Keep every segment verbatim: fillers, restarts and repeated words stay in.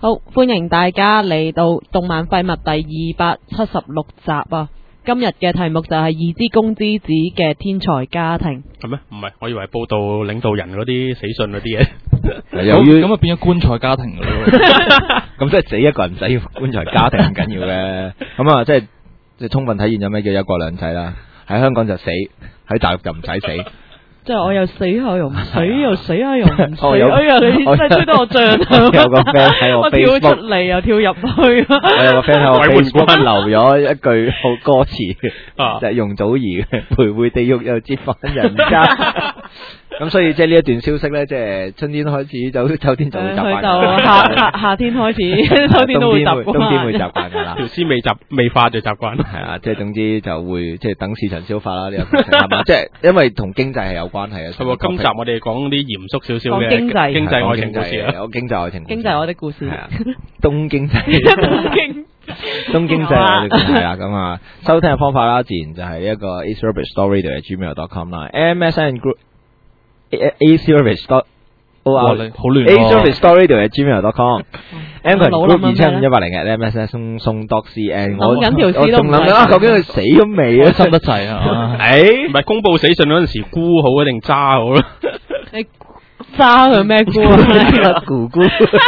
好，歡迎大家嚟到動漫廢物第二百七十六集啊！今日嘅題目就係二之宮之子嘅天才家庭。 係咩？唔係，我以為報道領導人嗰啲死信嗰啲嘢。 由於咁啊變咗棺材家庭噶咯， 咁即係死一個人唔使棺材家庭咁緊要嘅，咁啊即係即係充分體現咗咩叫一國兩制啦。喺香港就死，喺大陸就唔使死。 即係我又死下又唔死，又死下又唔死。 我有哎呀，你真係吹到我脹啊！ 有個 friend 喺我我跳 Facebook 出嚟又跳入去。 我有個 friend 喺我鬼門 Facebook 關留咗一句好歌詞， 啊就係容祖兒嘅徘徊地獄又折返人間。咁所以即係呢一段消息咧，即係春天開始就秋天就會習慣佢就夏夏夏天開始，秋天都會習慣。 冬天會習慣㗎啦。 條絲未習未化就習慣。 係啊，即係總之就會即係等市場消化啦。呢個過程係嘛？即係因為同經濟係有關係嘅。 係喎，今集我哋講啲嚴肅少少嘅講經濟經濟愛情故事啊。 有經濟愛情故事。 經濟我的故事。 係啊，東經濟。 東經東經濟我哋係啊，咁啊，收聽嘅方法啦，自然就係一個 a service story 嘅 gmail dot com 啦 ，M S N group a service dot o 哇 r 你好亂 a 喎 service story 嘅 gmail dot com，M 群老 group 諗二七五咩一八零嘅 M S N 送送 dot C N，我諗緊條我絲都唔使仲諗緊啊，究竟佢死咗未啊？ 開心得滯啊！ 誒唔係公佈死信嗰陣時，沽好定揸好咧？ 你揸佢咩菇啊？ 咕咕。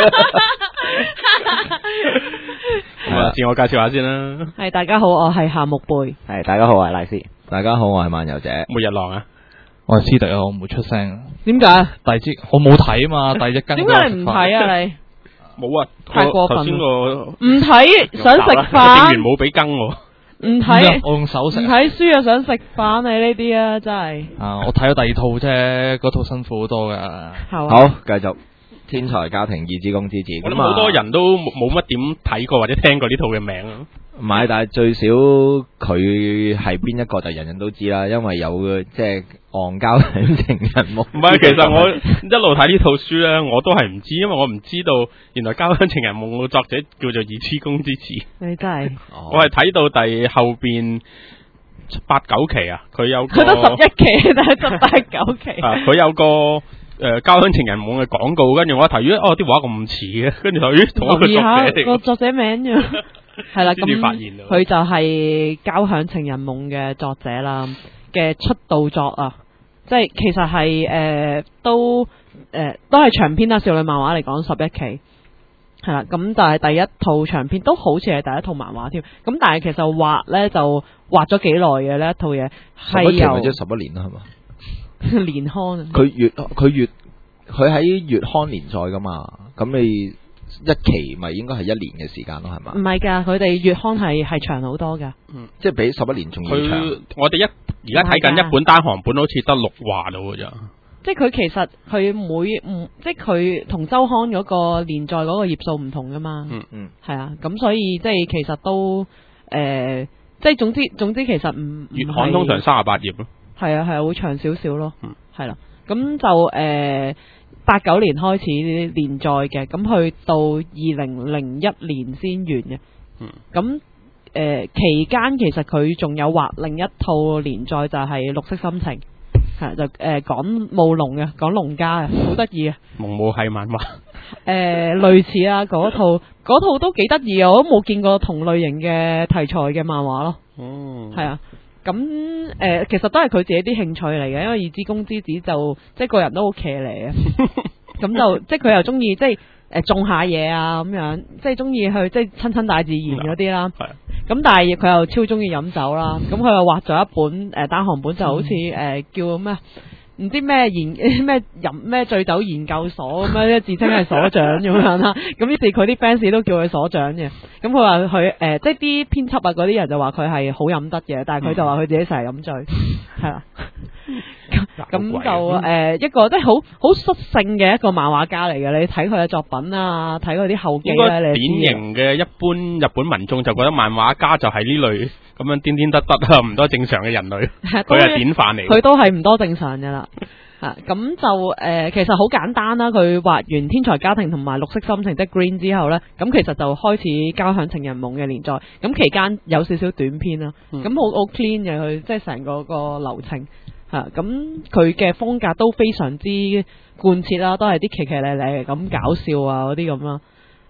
咁啊，自我介紹下先啦。 係大家好，我係夏木貝。 係大家好，我係賴斯。大家好，我係漫遊者。 末日狼啊！ 我係師弟啊，我唔會出聲啊。 點解？ 第二支我冇睇啊嘛，第二隻跟點解你唔睇啊？你冇啊， 太過分頭先個唔睇想食店員飯， 冇俾更我。 唔睇我用手食唔睇書又想食飯，你呢啲啊真係啊！我睇咗第二套啫，嗰套辛苦好多噶。 係嘛好，繼續天才家庭二之宮之子。 我諗好多人都冇冇乜點睇過或者聽過呢套嘅名啊。 唔係，但係最少佢係邊一個就人人都知啦，因為有即係戇交兩情人夢。 唔係，其實我一路睇呢套書咧，我都係唔知，因為我唔知道原來《交響情人夢》嘅作者叫做二之宮之子。 你真係我係睇到第後邊八九期啊，佢有個佢得十一期，但係十八九期。 啊，佢有個誒《交響情人夢》嘅廣告，跟住我一睇，咦，哦，啲畫咁似嘅，跟住就咦，同一個留意下作者嚟嘅。 個作者名啫。係啦， 先至發咁現到佢就係《交響情人夢》嘅作者啦嘅出道作啊，即係其實係誒、呃、都誒、呃、都係長篇啦，少女漫畫嚟講十一期係啦，咁就係第一套長篇，都好似係第一套漫畫添。咁但係其實畫咧就畫咗幾耐嘅呢一套嘢，係十一期或者由十一年啦，係嘛？ 連刊啊， 佢月佢月佢喺月刊連載噶嘛？咁你一期咪應該係一年嘅時間咯，係嘛唔？係㗎，佢哋月刊係係長好多㗎。 嗯， 即係比十一年仲要長。 佢我哋一而家睇緊一本單行本，好似得六話到嘅咋。 即係佢其實佢每唔即係佢同周刊嗰個連載嗰個頁數唔同噶嘛， 嗯嗯， 係啊，咁所以即係其實都誒、呃，即係總之總之其實唔月刊通常三十八頁咯。 係啊係啊會長少少咯， 嗯， 係啦，咁就誒八九年開始連載嘅，咁去到二零零一年先完嘅， 嗯， 咁。誒、呃、期間其實佢仲有畫另一套連載就係、是《綠色心情》，係就誒、呃、講務農嘅，講農家嘅，好得意嘅。 蒙武係漫畫。 誒、呃、類似啊，嗰套嗰套都幾得意啊！我都冇見過同類型嘅題材嘅漫畫咯。 哦， 係啊，咁誒、呃、其實都係佢自己啲興趣嚟嘅，因為二之宮之子就即係個人都好騎呢啊，咁就即係佢又中意即係誒種下嘢啊咁樣，即係中意去即係親親大自然嗰啲啦。 係。 咁但係佢又超中意飲酒啦，咁佢又畫咗一本誒、呃、單行本，就好似誒、呃、叫咩唔知咩研咩飲咩醉酒研究所咁樣，自稱係所長咁樣啦。咁於是佢啲 fans 都叫佢所長嘅。咁佢話佢誒即係啲編輯啊嗰啲人就話佢係好飲得嘅，但係佢就話佢自己成日飲醉，係啦、咁就誒、呃、一個即係好好率性嘅一個漫畫家嚟嘅。你睇佢嘅作品啊，睇佢啲後記應該咧，你典型嘅一般日本民眾就覺得漫畫家就係呢類咁樣癲癲得得啊，唔多正常嘅人類。佢係典範嚟嘅。 佢都係唔多正常嘅啦。啊，咁就誒、呃，其實好簡單啦。佢畫完《天才家庭》同埋《綠色心情》的 Green 之後呢，咁其實就開始《交響情人夢》嘅連載。咁期間有少少短篇啦，咁好好 clean 嘅佢，即係成個個流程嚇。咁佢嘅風格都非常之貫徹啦，都係啲奇奇咧咧咁搞笑啊嗰啲咁啦。誒、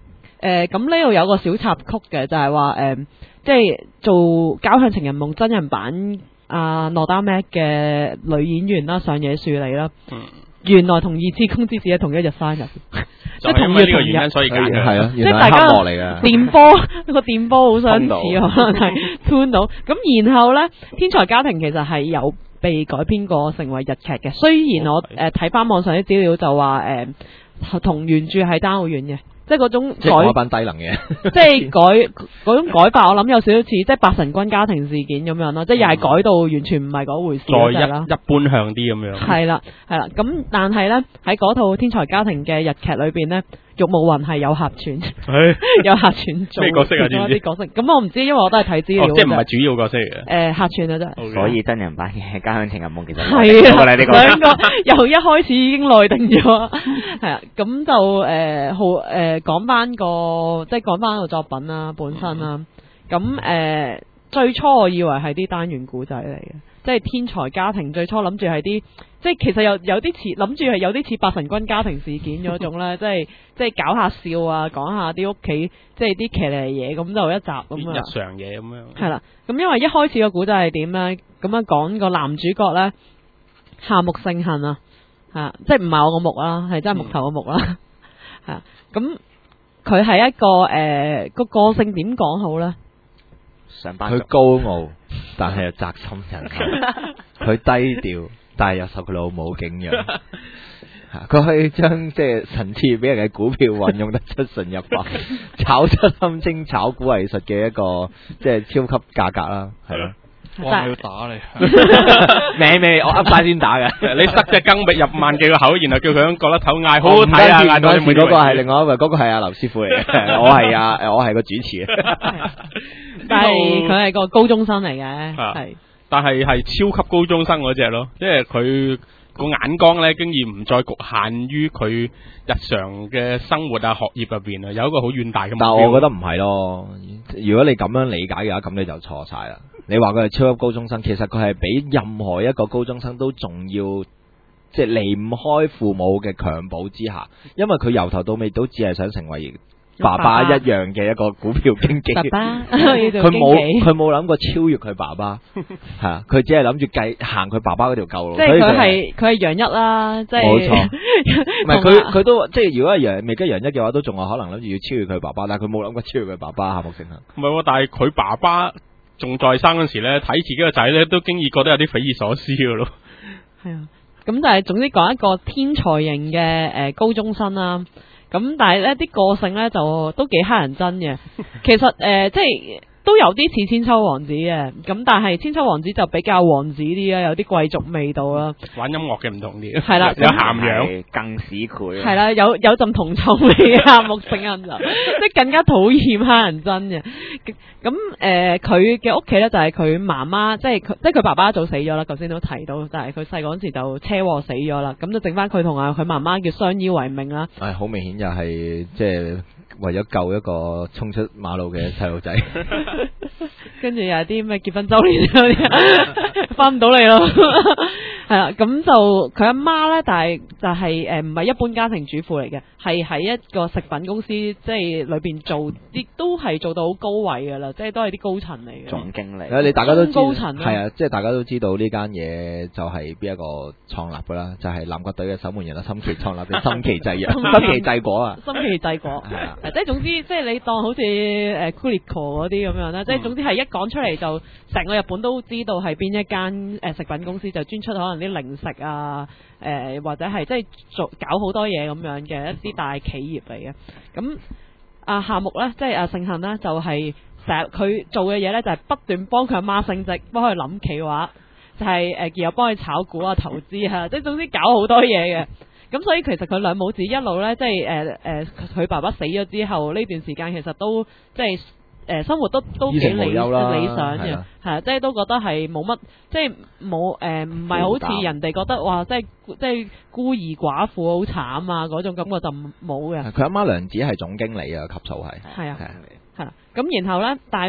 誒咁呢度有個小插曲嘅，就係話誒，即係做《交響情人夢》真人版阿羅丹麥嘅女演員啦，上野樹里啦， 嗯、 原來同二次公之子係同一日生日。 就係因為呢個原因，所以揀嘅係啊， 即係大家黑幕嚟嘅電波個電波好相似，可能係 tune 到。咁然後咧，《天才家庭》其實係有被改編過成為日劇嘅。雖然我誒睇翻網上啲資料就話誒同原著係爭好遠嘅，即係嗰種即係嗰改班低能嘅， 即係改嗰種改法，我諗有少少似即係八神君家庭事件咁樣咯，即係又係改到完全唔係嗰回事再一就係啦。 一般向啲咁樣。 係啦，係啦，咁但係咧喺嗰套《天才家庭》嘅日劇裏邊咧，玉木雲係有客串， 唉有客串做咩角色啊其中一知唔知啲角色。咁我唔知，因為我都係睇資料哦， 嘅啫。 即係唔係主要角色嚟嘅。 誒客串啊，真係。 OK 所以真人版嘅《家鄉情人夢》其實係啊， 我哋呢個兩個由一開始已經內定咗，係啊，咁就誒好誒講翻個即係講翻個作品啦，本身啦，咁誒、呃、最初我以為係啲單元古仔嚟嘅，即係天才家庭最初諗住係啲，即係其實有有啲似諗住係有啲似八神君家庭事件嗰種咧，即係即係搞下笑啊，講下啲屋企即係啲騎呢嘢咁就一集咁啊， 日常嘢咁樣。 係啦，咁因為一開始個古仔係點咧？咁樣講個男主角咧，夏目勝幸啊，嚇，即係唔係我個木啦，係真係木頭個木啦，係咁佢係一個誒個、呃、個性點講好咧？ 佢上班族高傲，但係又宅心仁厚；佢低調，但係又受佢老母敬仰。佢可以將即係神賜俾人嘅股票運用得出神入化，炒出堪稱炒股藝術嘅一個即係超級價格啦，係咯。 哇！我要打你， 未未，我噏晒先打嘅。 你塞隻羹入萬記個口，然後叫佢響角落頭嗌好好好睇啊！ 嗰嗌到你陣時嗰個係另外一位，嗰個係阿劉師傅嚟嘅，我係啊，誒我係個主持嘅。 但係佢係個高中生嚟嘅， 啊係但係係超級高中生嗰只咯，即係佢個眼光咧，經已唔再局限於佢日常嘅生活啊、學業入邊啊，有一個好遠大嘅目標。 但係我覺得唔係咯，如果你咁樣理解嘅話，咁你就錯晒啦。你話佢係超級高中生，其實佢係比任何一個高中生都仲要，即係離唔開父母嘅強保之下，因為佢由頭到尾都只係想成為爸爸一樣嘅一個股票經紀。 爸爸， 佢冇佢冇諗過超越佢爸爸，係啊，佢只係諗住計行佢爸爸嗰條舊路。 即係佢係佢係楊一啦，即係冇錯。唔係佢佢都即係如果係楊未跟楊一嘅話，都仲有可能諗住要超越佢爸爸，但係佢冇諗過超越佢爸爸。夏目勝幸唔係喎，但係佢爸爸仲在生嗰時咧，睇自己個仔咧，都經已覺得有啲匪夷所思噶咯。 係啊，咁但係總之講一個天才型嘅誒高中生啦。咁但係咧啲個性咧就都幾乞人憎嘅，其實誒、呃、即係都有啲似千秋王子嘅，咁但係千秋王子就比較王子啲啦，有啲貴族味道啦。 玩音樂嘅唔同啲， 係啦有涵養， 係更市儈。 係啦，有有陣銅臭味嘅夏目勝幸就即係更加討厭乞人憎嘅。咁誒佢嘅屋企咧就係佢媽媽，即係佢即係佢爸爸早死咗啦，頭先都提到，但係佢細個嗰時就車禍死咗啦，咁就剩翻佢同啊佢媽媽叫相依為命啦。 係好明顯就係即係為咗救一個衝出馬路嘅細路仔， 跟住又係啲咩結婚周年嗰啲，翻唔到嚟咯。係啦，咁就佢阿媽咧，但係就係誒唔係一般家庭主婦嚟嘅，係喺一個食品公司，即係裏邊做啲都係做到好高位噶啦，即係都係啲高層嚟嘅。 總經理。 誒你大家都知高層啊係啊，即係大家都知道呢間嘢就係邊一個創立噶啦，就係南國隊嘅守門人啦，森崎創立嘅森崎製藥、森崎製果啊。 森崎製果係啊， 即係總之，即係你當好似誒 Coolico 嗰啲咁樣啦，即係總之係一講出嚟就成個日本都知道係邊一間誒食品公司，就專出可能啲零食啊，誒、呃、或者係即係做搞好多嘢咁樣嘅一啲大企業嚟嘅。咁阿夏目咧，即係阿勝幸咧，就係成日佢做嘅嘢咧，就係不斷幫佢阿媽升職，幫佢諗企劃，就係誒又幫佢炒股啊、投資啊，即係總之搞好多嘢嘅。咁所以其實佢兩母子一路咧，即係誒誒佢爸爸死咗之後呢段時間，其實都即係誒、呃、生活都都幾理理想嘅，係啊，即係都覺得係冇乜，即係冇誒唔係好似人哋覺得哇，即係即係孤兒寡婦好慘啊嗰種感覺就冇嘅。 佢阿媽娘子係總經理啊，級數係。 係啊，係啦。咁然後咧，但係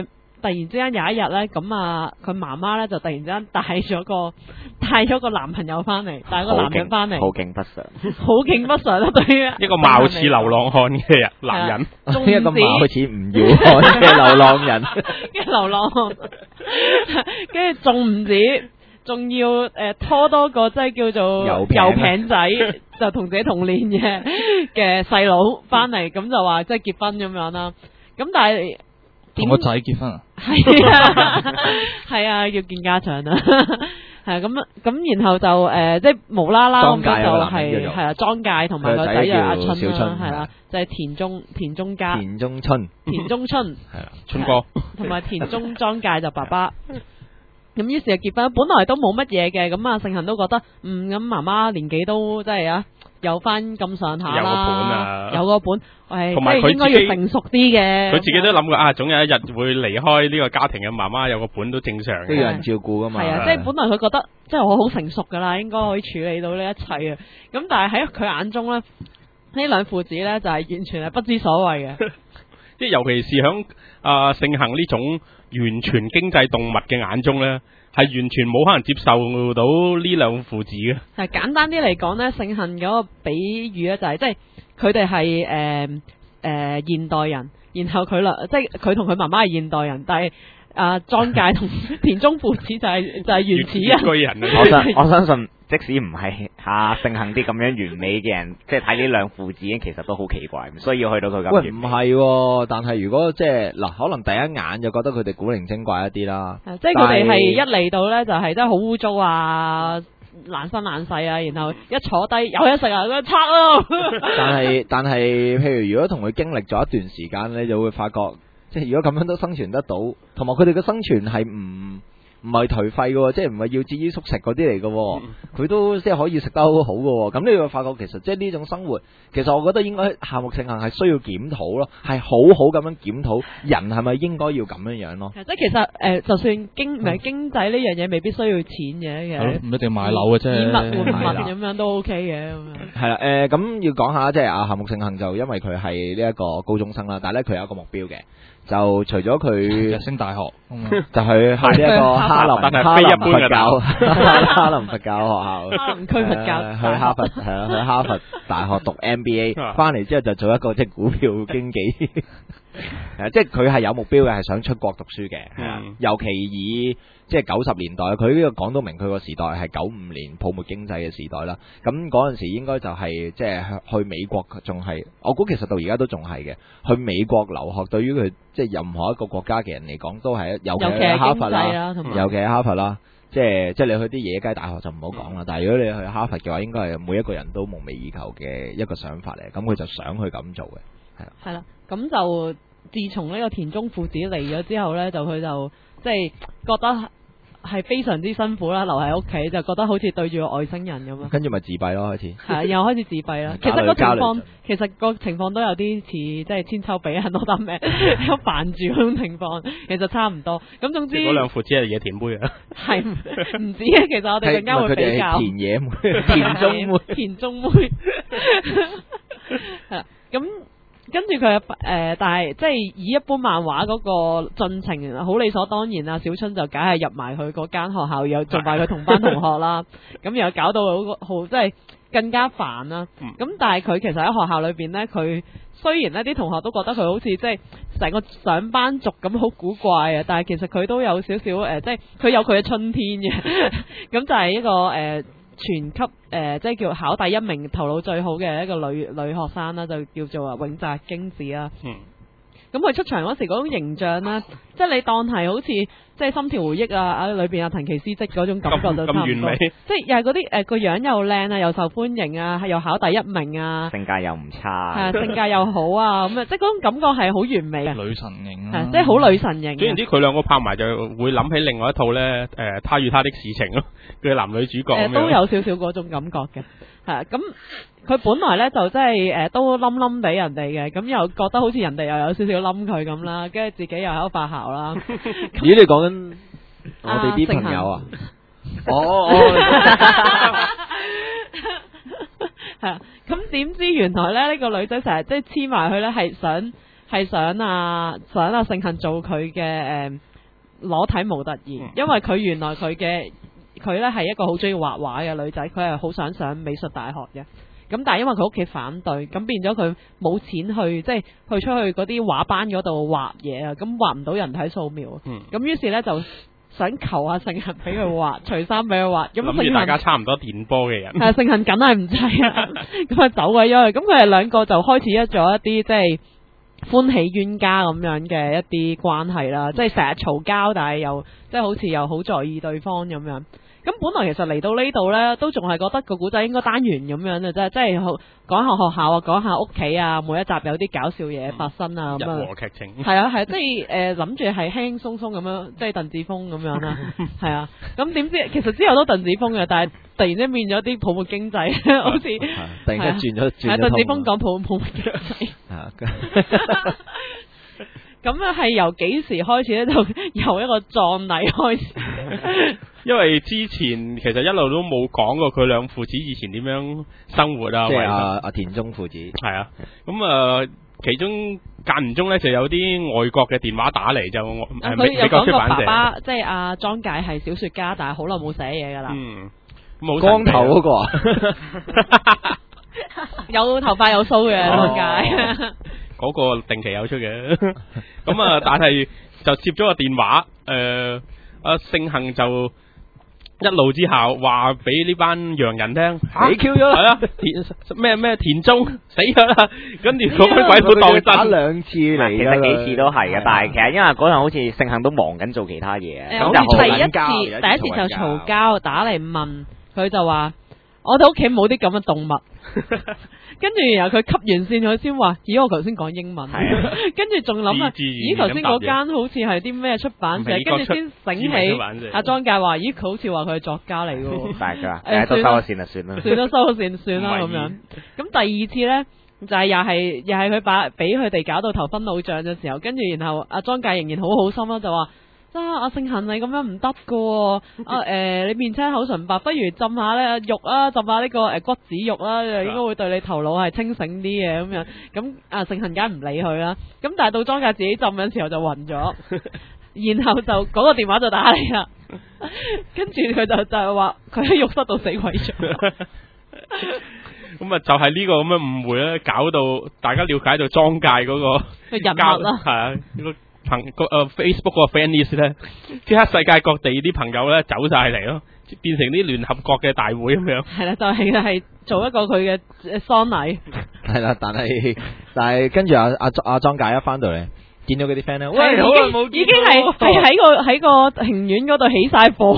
突然之間有一日咧，咁啊佢媽媽咧就突然之間帶咗個帶咗個男朋友翻嚟，帶個男人翻嚟， 好勁不常， 好勁不常啦，對於一個貌似流浪漢嘅人男人， 中一個貌似唔要看嘅流浪人， 嘅流浪漢，跟住仲唔止。仲要誒、呃、拖多個即係叫做油餅油餅仔，就同自己同年嘅嘅細佬翻嚟，咁就話即係結婚咁樣啦。咁但係同個仔結婚啊？ 係啊，係啊，要見家長啊。係咁咁，然後就誒、呃、即係無啦啦咁樣就係係啊，莊介同埋個仔就阿春啦，係啦，就係田中田中家田中春田中春係啦， 春哥同埋田中莊介就爸爸。咁於是就結婚，本來都冇乜嘢嘅，咁啊盛行都覺得，嗯，咁媽媽年紀都真係啊，有翻咁上下啦， 有個本啊有個本，係同埋佢即係應該要成熟啲嘅。 佢自己都諗過啊，總有一日會離開呢個家庭嘅，媽媽有個本都正常嘅， 都有人照顧噶嘛。 係啊，即係本來佢覺得，即係我好成熟噶啦，應該可以處理到呢一切啊。咁但係喺佢眼中咧，呢兩父子咧就係完全係不知所謂嘅。 即係尤其是響啊盛行呢種完全經濟動物嘅眼中咧，係完全冇可能接受到呢兩父子嘅。 係簡單啲嚟講咧，盛行嗰個比喻咧就係即係佢哋係誒誒現代人，然後佢啦即係佢同佢媽媽係現代人，但係啊莊介同田中父子就係、就係、原始人。 原居人啊！ 我相我相信，即使唔係啊盛行啲咁樣完美嘅人，即係睇呢兩父子，其實都好奇怪，唔需要去到佢咁完喂， 美。 唔係喎，但係如果即係嗱，可能第一眼就覺得佢哋古靈精怪一啲啦。 即係佢哋係一嚟到咧就係真係好污糟啊！爛身爛世啊，然後一坐低有嘢食啊，咁拆咯。 但係但係，譬如如果同佢經歷咗一段時間咧，就會發覺，即係如果咁樣都生存得到，同埋佢哋嘅生存係唔唔係頹廢嘅，即係唔係要節衣縮食嗰啲嚟嘅，佢都即係可以食得好好嘅。咁你會發覺其實即係呢種生活，其實我覺得應該夏目盛行係需要檢討咯，係好好咁樣檢討人係咪應該要咁樣樣咯。 即係其實誒、呃，就算經唔係經濟呢樣嘢，未必需要錢嘅，其實係咯，唔一定買樓嘅啫， 以物換物係啦咁樣都 OK 嘅咁樣。 係啦，誒咁要講下，即係阿夏目盛行就因為佢係呢一個高中生啦，但係咧佢有一個目標嘅，就除咗佢升大學， 就去去呢一個哈林， 但係哈林非一般嘅佛教，哈林佛教學校， 哈林區佛教誒去哈佛係啦，去哈佛大學讀 M B A，翻嚟之後就做一個即係股票經紀，誒即係佢係有目標嘅，係想出國讀書嘅，係啊，尤其以即係九十年代，佢呢個講到明佢個時代係九五年泡沫經濟嘅時代啦。咁嗰陣時應該就係即係去美國，仲係我估其實到而家都仲係嘅。去美國留學對於佢即係任何一個國家嘅人嚟講，都係尤其係哈佛啦，尤其係哈佛啦。即係即係你去啲野雞大學就唔好講啦。但係如果你去哈佛嘅話，應該係每一個人都夢寐以求嘅一個想法嚟。咁佢就想去咁做嘅，係啦。 係啦，咁就自從呢個田中父子嚟咗之後咧，就佢就即係覺得係非常之辛苦啦，留喺屋企就覺得好似對住個外星人咁樣。 跟住咪自閉咯，開始。 係又開始自閉啦。其實個情況其實個情況都有啲似即係千秋比人多得咩，有煩住嗰種情況，其實差唔多。咁總之嗰兩父子係野田妹啊。係唔止啊，其實我哋陣間會比較。 田野妹、田中妹、 田中妹。係啦，咁。跟住佢誒，但係即係以一般漫畫嗰個進程，好理所當然啊！小春就梗係入埋佢嗰間學校，又做埋佢同班同學啦。咁又搞到好好，即係更加煩啦。咁、嗯、但係佢其實喺學校裏邊呢，佢雖然呢啲同學都覺得佢好似即係成個上班族咁好古怪啊，但係其實佢都有少少誒，即係佢有佢嘅春天嘅。咁就係一個誒。呃全級誒、呃，即係叫考第一名、頭腦最好嘅一個女女學生啦，就叫做啊永澤京子啦。嗯。咁佢出場嗰時嗰種形象咧，即係你當係好似即係心跳回憶啊啊裏邊阿藤崎詩織嗰種感覺就差唔多。咁完美。即係又係嗰啲誒個樣又靚啊，又受歡迎啊，又考第一名啊。 性格又唔差。係啊，性格又好啊，咁啊，即係嗰種感覺係好完美啊。 女神型啊。係，即係好女神型。 總言之，佢兩個拍埋就會諗起另外一套咧，誒、呃，他與他的事情咯，佢男女主角。 誒，都有少少嗰種感覺嘅，係咁。佢本來咧就真係誒都冧冧俾人哋嘅，咁又覺得好似人哋又有少少冧佢咁啦，跟住自己又喺度發姣啦。 咦？你講緊我哋啲朋友啊？哦， 係啊，咁點知原來咧呢、這個女仔成日即係黐埋去咧，係想係想啊想啊盛行做佢嘅誒裸體模特兒，因為佢原來佢嘅佢咧係一個好中意畫畫嘅女仔，佢係好想上美術大學嘅。咁但係因為佢屋企反對，咁變咗佢冇錢去即係去出去嗰啲畫班嗰度畫嘢啊，咁畫唔到人體素描。 嗯， 咁於是咧就想求下聖恒俾佢畫，除衫俾佢畫。咁諗住大家差唔多電波嘅人。 係聖恒梗係唔制啦，咁啊走鬼咗去。咁佢哋兩個就開始一咗一啲即係歡喜冤家咁樣嘅一啲關係啦，即係成日嘈交，但係又即係好似又好在意對方咁樣。咁本來其實嚟到呢度呢，都仲係覺得個古仔應該單元咁樣嘅啫，即係講下學校啊，講下屋企啊，每一集有啲搞笑嘢發生啊咁啊。 日和劇情。 係啊係，即係誒諗住係輕輕鬆鬆咁樣，即係鄧梓峰咁樣啦。係啊，咁點知其實之後都鄧梓峰嘅，但係突然之間變咗啲泡沫經濟，好似突然間轉咗轉咗。 係鄧梓峰講泡泡沫經濟。咁啊，係由幾時開始咧？就由一個葬禮開始。 因為之前其實一路都冇講過佢兩父子以前點樣生活啊， 即係阿阿田中父子。 係啊，咁啊、呃，其中間唔中咧就有啲外國嘅電話打嚟，就誒、呃、美美國出版社。 爸爸即係阿莊介係小說家，但係好耐冇寫嘢噶啦。 嗯，咁好光頭嗰個啊， 有頭髮有鬚嘅莊介。 嗰個定期有出嘅，咁啊，但係就接咗個電話，誒，阿聖恒就一路之後話俾呢班洋人聽， 死 Q 咗啦， 係啊，田咩咩田中死咗啦，跟住嗰班鬼佬當真， 打兩次嚟， 其實幾次都係嘅，但係其實因為嗰陣好似聖恒都忙緊做其他嘢， 誒， 咁就好第一嘈交次第一次就嘈交，打嚟問佢就話：我哋屋企冇啲咁嘅動物。跟住然後佢吸完線佢先話：咦，我頭先講英文。跟住仲諗啊，咦，頭先嗰間好似係啲咩出版社？跟住先醒起阿莊介話：咦，佢好似話佢係作家嚟嘅喎。 但係佢話：誒，都收咗線啦，算啦。 算啦，收咗線算啦咁樣。咁第二次咧就係又係又係佢把俾佢哋搞到頭昏腦脹嘅時候，跟住然後阿莊介仍然好好心啦，就話。啊！阿聖恒你咁樣唔得噶，啊誒、呃，你面青口唇白，不如浸下咧肉啊，浸下呢個誒骨子肉啦，應該會對你頭腦係清醒啲嘅咁樣。咁啊聖恒梗唔理佢啦。咁但係到莊介自己浸嘅時候就暈咗，然後就嗰、那個電話就打嚟啦。跟住佢就就係話佢喺浴室度死鬼咗。 咁啊，就係呢個咁嘅誤會咧，搞到大家了解到莊介嗰個人物啦， 係啊。朋個誒 Facebook 個 friend list 咧，即刻世界各地啲朋友咧走晒嚟咯，變成啲聯合國嘅大會咁樣。係啦， 就係係做一個佢嘅喪禮。係啦，但係但係跟住阿阿阿莊介一翻到嚟，見到嗰啲 friend 咧，喂，好耐冇見，已經係係喺個喺個庭院嗰度起晒火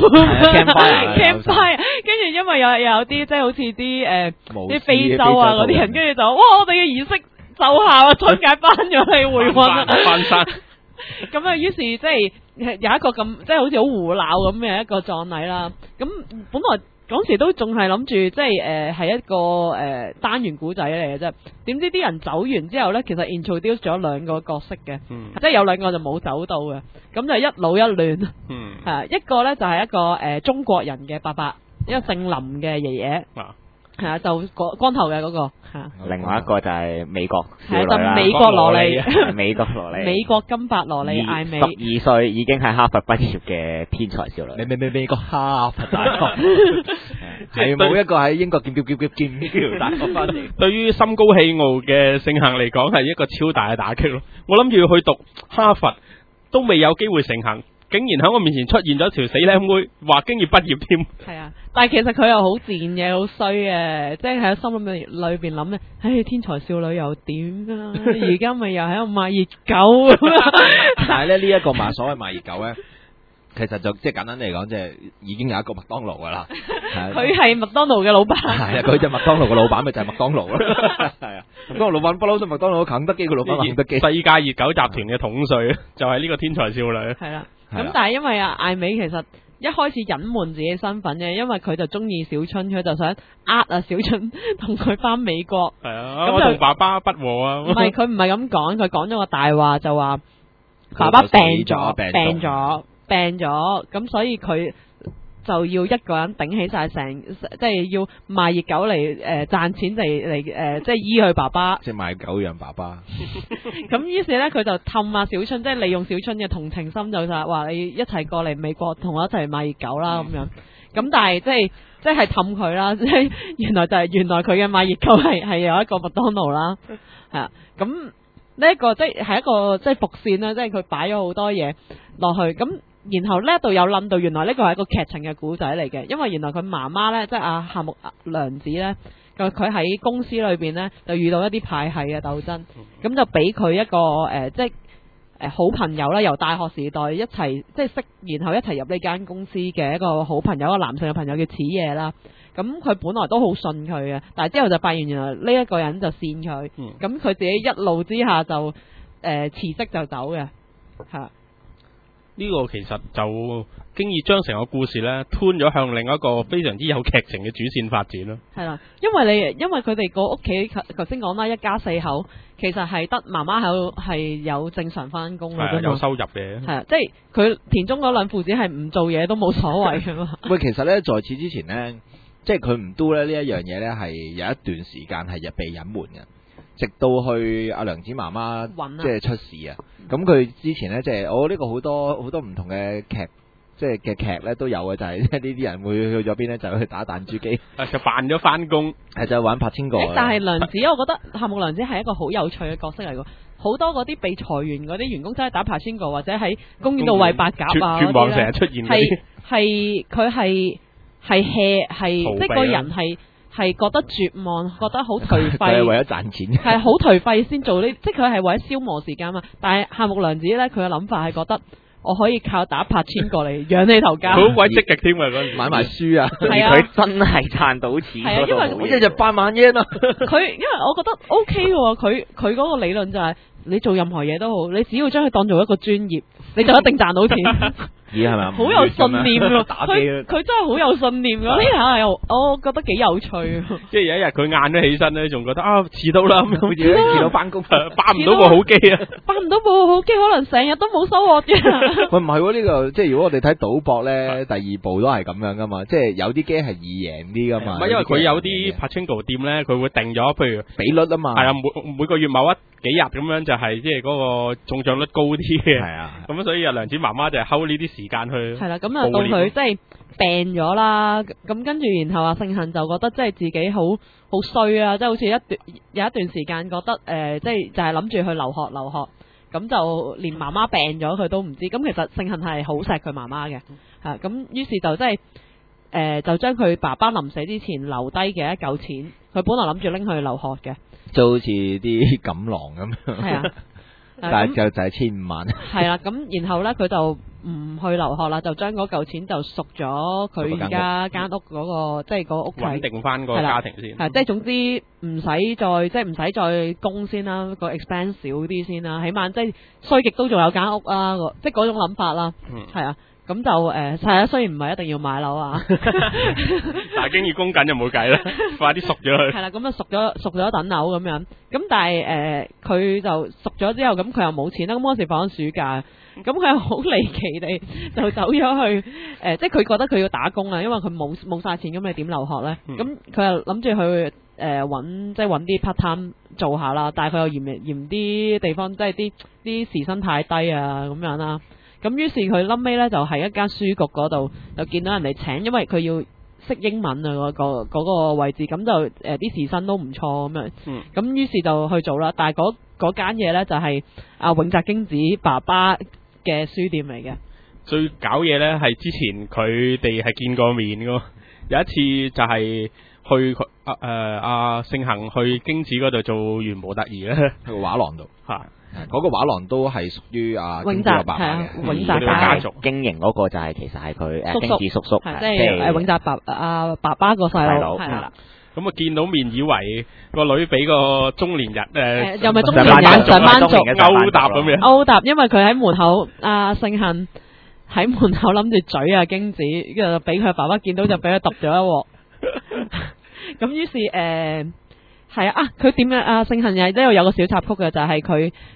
campfire，跟住因為有有啲即係好似啲誒啲非洲啊嗰啲人，跟住就哇我哋嘅儀式奏效啊，莊介翻咗嚟回魂啊， 翻山。 咁啊，於是即係有一個咁即係好似好胡鬧咁嘅一個葬禮啦。咁本來嗰時都仲係諗住即係誒係一個誒、呃、單元古仔嚟嘅啫。點知啲人走完之後咧，其實 introduce 咗兩個角色嘅， 嗯、 即係有兩個就冇走到嘅。咁就一老一嫩， 嗯， 係一個咧就係一個誒、呃、中國人嘅伯伯，一個姓林嘅爺爺。啊係啊，就光光頭嘅嗰、那個吓。 另外一個就係美國少女啦， 就美國蘿莉， 美國蘿莉， 美國金髮蘿莉艾美， 十二歲已經係哈佛畢業嘅天才少女。 美美美美國哈佛大學，係冇一個喺英國劍劍劍劍劍劍大學翻嚟。 對於心高氣傲嘅聖恒嚟講，係一個超大嘅打擊咯。我諗住要去讀哈佛，都未有機會成行。竟然喺我面前出現咗條死靚妹，話經已畢業添。係啊，但係其實佢又好賤嘅，好衰嘅，即係喺心裏裏邊諗咧，唉，天才少女又點啊？而家咪又喺度賣熱狗。 但係咧呢一個賣所謂賣熱狗咧，其實就即係簡單嚟講，即係已經有一個麥當勞噶啦。 佢係麥當勞嘅老闆。 係啊，佢就麥當勞嘅老闆，咪就係麥當勞咯。係啊，麥當勞老闆不嬲都麥當勞，肯德基嘅老闆肯德基。 世界熱狗集團嘅統帥就係呢個天才少女。 係啦。咁但係因為啊艾美其實一開始隱瞞自己身份嘅，因為佢就中意小春，佢就想呃啊小春同佢翻美國。 係啊，咁我同爸爸不和啊。 唔係，佢唔係咁講，佢講咗個大話，就話爸爸病咗，病咗，病咗，咁所以佢就要一個人頂起晒成，即係要賣熱狗嚟誒賺錢嚟嚟誒，即係醫佢爸爸。 即係賣狗養爸爸。 咁於是咧，佢就氹阿小春，即係利用小春嘅同情心，就係話你一齊過嚟美國同我一齊賣熱狗啦咁樣。咁但係即係即係氹佢啦，即係原來就係、是、原來佢嘅賣熱狗係係有一個麥當勞啦，係啊。咁呢一個即係係一個即係伏線啦，即係佢擺咗好多嘢落去咁。然後呢度有諗到，原來呢個係一個劇情嘅故仔嚟嘅，因為原來佢媽媽呢，即係阿夏目良子呢，佢佢喺公司裏邊呢，就遇到一啲派系嘅鬥爭，咁就俾佢一個誒、呃、即係、呃、好朋友啦，由大學時代一齊即係識，然後一齊入呢間公司嘅一個好朋友，一個男性嘅朋友叫矢野啦。咁佢本來都好信佢嘅，但係之後就發現原來呢一個人就騙佢，咁佢、嗯、自己一怒之下就誒、呃、辭職就走嘅，係。 呢個其實就經已將成個故事咧吞咗向另一個非常之有劇情嘅主線發展咯。係啦， 因為你因為佢哋個屋企頭先講啦，一家四口，其實係得媽媽係係有正常翻工嘅， 有收入嘅。係啊， 即係佢田中嗰兩父子係唔做嘢都冇所謂嘅嘛。 喂，其實咧在此之前咧，即係佢唔 do 咧呢一樣嘢咧，係有一段時間係日被隱瞞嘅。直到去阿良子媽媽即係出事啊！咁佢之前呢，即係我呢個好多好多唔同嘅劇，即係嘅劇呢都有嘅，就係即係呢啲人會去咗邊呢？就去打彈珠機，就扮咗翻工，係就玩柏青哥。 但係良子，我覺得夏目良子係一個好有趣嘅角色嚟㗎。好多嗰啲被裁員嗰啲員工真係打柏青哥，或者喺公園度餵白鴿啊嗰啲咧，成日出現嗰啲，係佢係係 hea 係即係個人係。係覺得絕望，覺得好頹廢， 佢係為咗賺錢， 係好頹廢先做呢，即係佢係為咗消磨時間嘛。但係夏目良子咧，佢嘅諗法係覺得我可以靠打拍錢過嚟養你頭家， 好鬼積極添啊！嗰陣買埋書啊， 係啊， 佢真係賺到錢， 係啊，因為我一日八萬 yen 啊。 佢因為我覺得 OK 嘅，佢佢嗰個理論就係、是、你做任何嘢都好，你只要將佢當做一個專業，你就一定賺到錢。 咦，係咪？ 好有信念喎， 打機佢佢真係好有信念㗎，呢下又我覺得幾有趣。 即係有一日佢晏咗起身咧，仲覺得啊遲到啦，咁好似遲到翻工， 霸唔到部好機啊， 霸唔到部好機，可能成日都冇收穫嘅。 喂，唔係喎，呢個即係如果我哋睇賭博咧，第二部都係咁樣噶嘛，即係有啲機係易贏啲噶嘛。 唔係因為佢有啲 Pachinko 店咧，佢會定咗，譬如比率啊嘛。 係啊，每每個月某一幾日咁樣就係即係嗰個中獎率高啲嘅。 係啊， 咁所以阿良子媽媽就係睺呢啲時間去。 係啦，咁啊到佢即係病咗啦，咁跟住然後阿聖恨就覺得即係自己好好衰啊，即係好似一段有一段時間覺得誒、呃，即係就係諗住去留學留學，咁就連媽媽病咗佢都唔知。咁其實聖恨係好錫佢媽媽嘅，嚇咁於是就即係誒就將佢爸爸臨死之前留低嘅一嚿錢，佢本來諗住拎去留學嘅， 就好似啲錦囊咁樣。係啊。但係就就係千五萬。係啦，咁然後咧佢就唔去留學啦，就將嗰嚿錢就贖咗佢而家間屋嗰、那個，即係個屋企穩定翻個家庭先。 係即係總之唔使再即係唔使再供先啦，個 expense 少啲先啦，起碼即係衰極都仲有間屋啦，即係嗰種諗法啦。係啊、嗯。咁就誒係啊，雖然唔係一定要買樓啊， 但係經已供緊就冇計啦，快啲贖咗佢。係啦，咁啊贖咗贖咗等樓咁樣，咁但係誒佢就贖咗之後，咁佢又冇錢啦。咁嗰時放暑假，咁佢又好離奇地就走咗去誒、呃，即係佢覺得佢要打工啊，因為佢冇冇曬錢，咁你點留學咧？咁佢、嗯、又諗住去誒揾即係揾啲 part time 做下啦，但係佢又嫌嫌啲地方即係啲啲時薪太低啊咁樣啦。咁於是佢冧尾咧就喺一間書局嗰度就見到人哋請，因為佢要識英文啊嗰、嗰個嗰、嗰個位置，咁就誒啲、呃、時薪都唔錯咁樣。嗯。咁於是就去做啦，但係嗰嗰間嘢咧就係阿永澤京子爸爸嘅書店嚟嘅。 最搞嘢咧係之前佢哋係見過面噶，有一次就係去阿誒阿聖行去京子嗰度做元模特兒咧， 喺個畫廊度嚇。 嗰個畫廊都係屬於阿永澤爸爸嘅，永澤家族經營嗰個就係其實係佢誒京子叔叔， 即係誒永澤爸阿爸爸個細佬係啦。 咁啊見到面以為個女俾個中年人誒， 又咪中年人上班族勾搭咁樣， 勾搭，因為佢喺門口阿聖恨喺門口諗住嘴啊京子，跟住就俾佢爸爸見到就俾佢揼咗一鑊。咁於是誒。係啊，啊佢點樣啊？聖恨又都有有個小插曲嘅，就係佢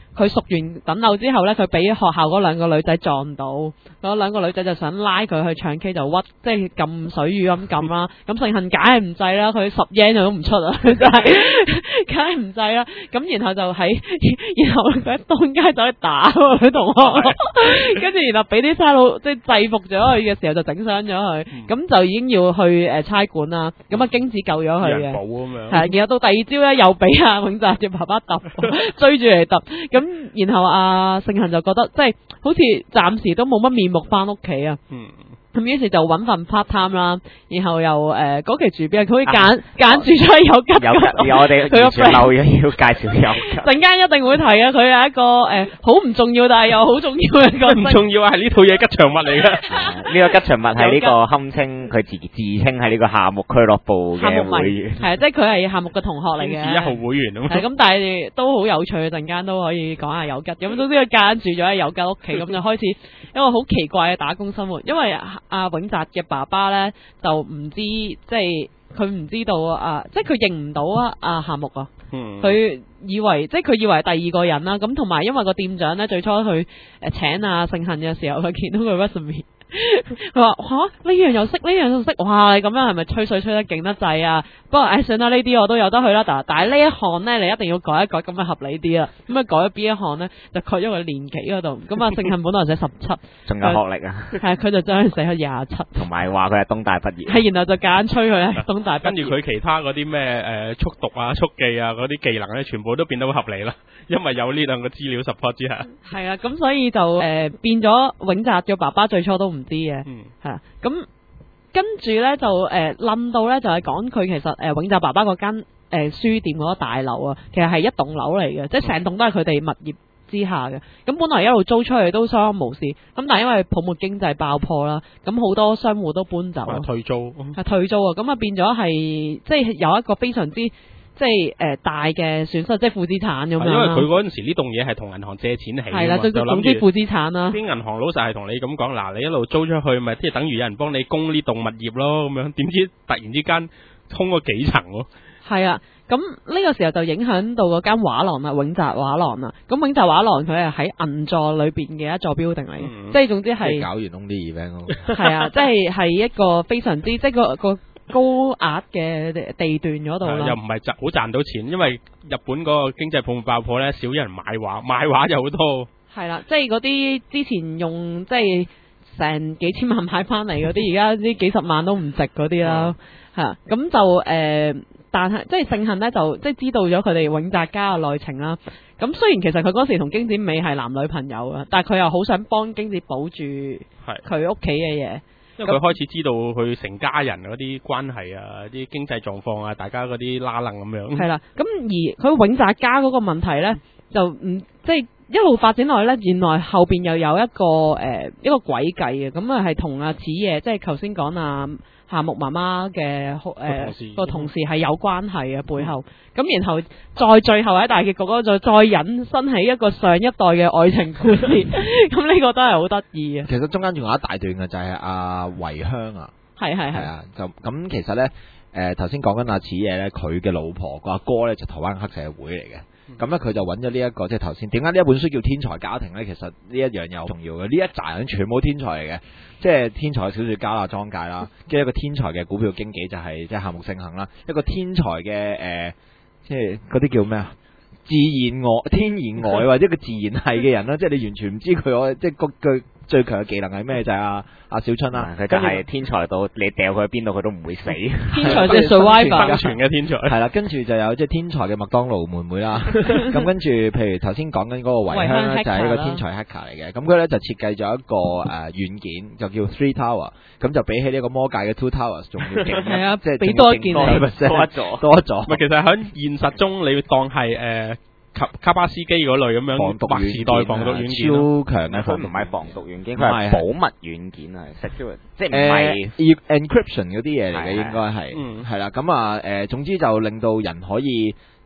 佢贖完等樓之後咧，佢俾學校嗰兩個女仔撞到，嗰兩個女仔就想拉佢去唱 K 就屈，即係撳水魚咁撳啦。咁盛行梗係唔制啦，佢十 yen 都唔出啊，真係梗係唔制啦。咁然後就喺，然後佢喺當街走去打喎佢同學，跟住然後俾啲差佬即係制服咗佢嘅時候就整傷咗佢，咁、嗯、就已經要去誒差館啦。咁啊京子救咗佢嘅，係，然後到第二朝咧又俾阿永澤嘅爸爸揼，追住嚟揼。咁然後阿盛行就覺得即係好似暫時都冇乜面目翻屋企啊。嗯咁於是就揾份 part time 啦，然後又誒嗰期住邊，佢可以揀揀住咗有吉， 有吉，我哋佢個 friend 漏咗要介紹有吉， 陣間一定會提嘅。佢係一個誒好唔重要，但係又好重要嘅一個。 唔重要啊，係呢套嘢吉祥物嚟嘅。 呢個吉祥物係呢個堪稱佢自自稱係呢個夏目俱樂部嘅會員， 係即係佢係夏目嘅同學嚟嘅， 一號會員咁。係咁，但係都好有趣，陣間都可以講下有吉。咁總之佢揀住咗喺有吉屋企，咁就開始一個好奇怪嘅打工生活，因為阿永澤嘅爸爸咧就唔知，即係佢唔知道啊，即係佢認唔到啊阿夏目啊，佢、嗯、以為即係佢以為係第二個人啦，咁同埋因為個店長咧最初去誒請阿盛行嘅時候，佢見到佢 resume。佢話吓呢樣又識呢樣又識，哇！你咁樣係咪吹水吹得勁得滯啊？不過唉，算啦，呢啲我都有得去啦。但但係呢一項咧，你一定要改一改，咁咪合理啲啦。咁啊改咗邊一項咧，就改咗佢年期嗰度。咁啊，盛行本來寫十七， 仲有學歷啊。 係佢就將佢寫咗廿七， 同埋話佢係東大畢業。 係，然後就夾硬吹佢咧東大畢業。 跟住佢其他嗰啲咩誒速讀啊、速記啊嗰啲技能咧，全部都變得好合理啦。因為有呢兩個資料 support 之下。係啊，咁所以就誒、呃、變咗永澤嘅爸爸最初都唔知嘅，係啊，咁跟住咧就誒諗到咧就係講佢其實誒、呃、永澤爸爸嗰間誒書店嗰個大樓啊，其實係一棟樓嚟嘅，即係成棟都係佢哋物業之下嘅。咁本來一路租出去都相安無事，咁但係因為泡沫經濟爆破啦，咁好多商戶都搬走， 退租， 係退租啊，咁啊變咗係即係有一個非常之。即係誒、呃、大嘅損失，即係負資產咁樣。因為佢嗰陣時呢棟嘢係同銀行借錢起，係啦， 就總之負資產啦。 啲銀行老細係同你咁講，嗱，你一路租出去，咪即係等於有人幫你供呢棟物業咯，咁樣。點知突然之間衝咗幾層咯？ 係啊，咁呢個時候就影響到嗰間畫廊啦，永澤畫廊啦。咁永澤畫廊佢係喺銀座裏邊嘅一座 building 嚟嘅，嗯、即係總之係搞完窿啲 event 咯。 係啊，即係係一個非常之即係個個。高額嘅地段嗰度啦， 又唔係賺好賺到錢，因為日本嗰個經濟泡沫爆破咧，少人買畫，買畫又好多。係啦，即係嗰啲之前用即係成幾千萬買翻嚟嗰啲，而家呢幾十萬都唔值嗰啲啦。嚇、嗯，咁就誒、呃，但係即係盛行咧，就即係知道咗佢哋永澤家嘅內情啦。咁雖然其實佢嗰時同京子美係男女朋友啊，但係佢又好想幫京子保住佢屋企嘅嘢。 因為佢開始知道佢成家人嗰啲關係啊，啲經濟狀況啊，大家嗰啲拉楞咁樣。係啦， 咁而佢永澤家嗰個問題咧，就唔即係一路發展落去咧，原來後邊又有一個誒、呃、一個詭計嘅，咁啊係同阿子夜，即係頭先講啊夏目媽媽嘅誒個同事係有關係嘅背後，咁、嗯、然後再最後喺大結局嗰度再引申起一個上一代嘅愛情故事，咁呢個都係好得意嘅。 其實中間仲有一大段嘅就係阿維香啊， 係係係啊，就咁其實咧誒頭先講緊阿子夜咧，佢嘅老婆個阿哥咧就台灣黑社會嚟嘅。咁咧佢就揾咗呢一個，即係頭先點解呢一本書叫天才家庭咧？其實呢一樣嘢好重要嘅，呢一紮人全部天才嚟嘅，即係天才嘅小說家啦、莊介啦，跟住一個天才嘅股票經紀就係即係夏目盛行啦，一個天才嘅誒、呃，即係嗰啲叫咩啊？自然外、天然外或者個自然系嘅人啦，即係你完全唔知佢可即係個佢最強嘅技能係咩？就係阿阿小春啦， 佢就係天才到你掉佢去邊度佢都唔會死， 天才即係 survivor 生存嘅天才。 係啦，跟住就有即係天才嘅麥當勞妹妹啦。咁跟住，譬如頭先講緊嗰個維香咧，就係一個天才 hacker 嚟嘅。咁佢咧就設計咗一個誒軟件，就叫 Three Tower。咁就比起呢個魔界嘅 Two Towers 仲要勁。係啊，即係俾多一件多一座，多一座。 唔係，其實喺現實中你當係誒。卡卡巴斯基嗰類咁樣防毒劃時代防毒軟件， 超強嘅防唔係防毒軟件，佢係保密軟件啊 ，security，即係唔係 encryption 嗰啲嘢嚟嘅，應該係，係啦，咁啊誒，總之就令到人可以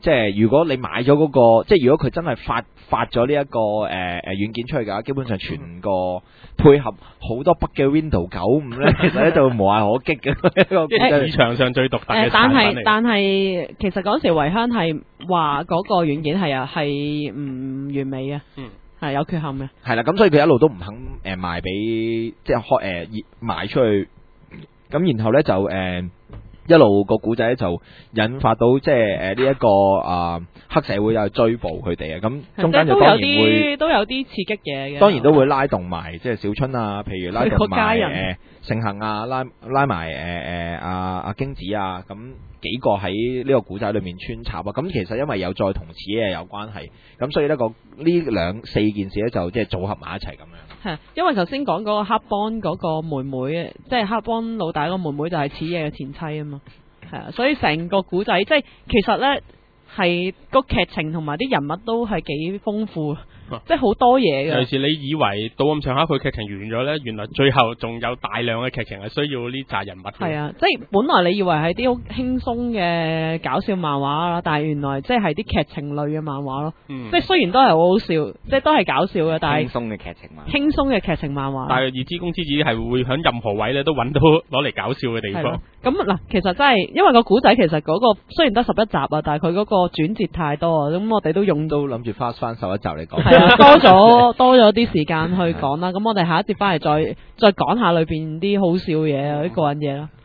即係如果你買咗嗰、個，即係如果佢真係發發咗呢一個誒誒軟件出去嘅話，基本上全個配合好多北嘅 Windows 九五咧，其實咧就無懈可擊嘅一個即係市場上最獨特嘅誒，但產品嚟。 係但係其實嗰時維香係話嗰個軟件係啊係唔完美嘅， 嗯， 係有缺陷嘅。 係啦，咁所以佢一路都唔肯誒賣俾即係開誒熱賣出去，咁然後咧就誒。呃一路個古仔就引發到即係誒呢一個啊、呃、黑社會又追捕佢哋啊，咁中間就都有當然會啲都有啲刺激嘢嘅。 當然都會拉動埋即係小春啊，譬如拉動佢個家埋人誒盛行啊，拉拉埋誒誒阿阿京子啊，咁幾個喺呢個古仔裏面穿插啊，咁其實因為有再同此嘢有關係，咁所以呢個呢兩四件事咧就即係組合埋一齊咁樣。 係，因為頭先講嗰個黑幫嗰個妹妹，即係黑幫老大個妹妹就係此夜嘅前妻啊嘛，係啊，所以成個古仔即係其實咧係個劇情同埋啲人物都係幾豐富，即係好多嘢嘅。 尤其是你以為到咁上下佢劇情完咗咧，原來最後仲有大量嘅劇情係需要呢扎人物嘅。 係啊，即係本來你以為係啲好輕鬆嘅搞笑漫畫啦，但係原來即係啲劇情類嘅漫畫咯。 嗯即係雖然都係好好笑，即係都係搞笑嘅，但係輕鬆嘅劇情嘛。 輕鬆嘅劇情漫畫。 但係二之公之子係會喺任何位咧都揾到攞嚟搞笑嘅地方係咯。咁嗱，其實真係因為個古仔其實嗰個雖然得十一集啊，但係佢嗰個轉折太多啊，咁我哋都用到都諗住花翻十一集嚟講。 係啊，多咗多咗啲時間去講啦。咁我哋下一節翻嚟再再講下裏邊啲好笑嘢啊，啲個人嘢啦。